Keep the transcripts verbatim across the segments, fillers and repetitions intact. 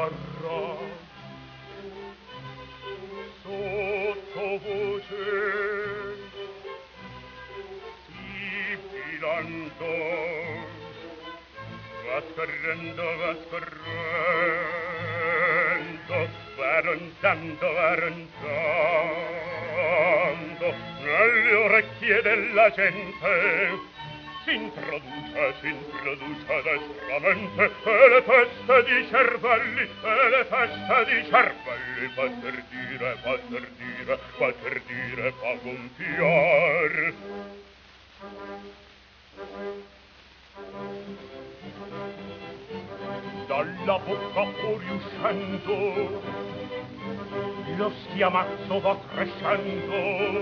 parrà sottovoce sibilando va scorrendo va scorrendo va ronzando va ronzando nelle orecchie della gente s'introduce, s'introduce destramente e le teste di cervelli, e le teste di cervelli fa per dire, fa per dire, fa per dire, fa gonfiar. Dalla bocca fuoriuscendo lo schiamazzo va crescendo,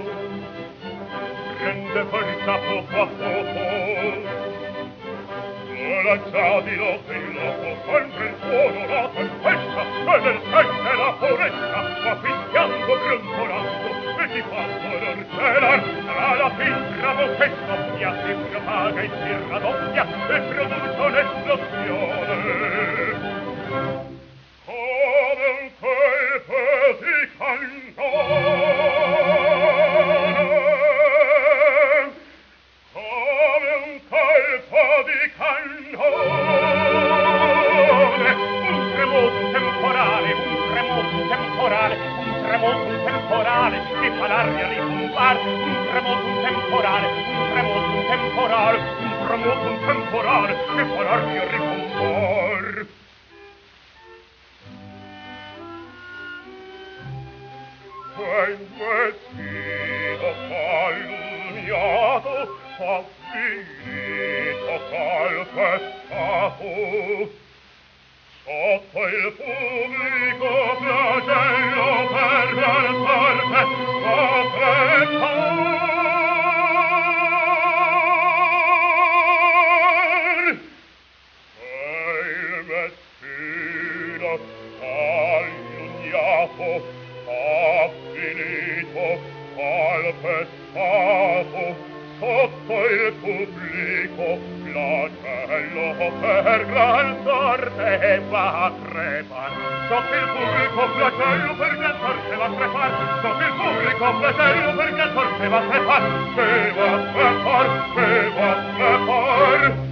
rende forza poco a poco la giabilo che il loco sempre il suono la tempesta e nel sente la foresta va fischiando brontolando e ti fa mororcelar tra la fibra che soffia si propaga e si raddoppia e produce un'esplosione come un colpo di cannone. Come un colpo di cannone, un tremoto temporale, un tremoto temporale, un tremoto temporale che fa l'aria ritumbar, un tremoto temporale, un tremoto temporale, un tremoto temporale che fa l'aria ritumbar. Quel vestito calunniato fa finito calpestato sotto il pubblico flagello per la sorte fa crepar e il vestito calunniato fa finito calpestato sotto il pubblico flagello per gran sorte va a crepar sotto il pubblico flagello per gran sorte va a crepar sotto il pubblico flagello per gran sorte va a crepar che va a crepar che va a crepar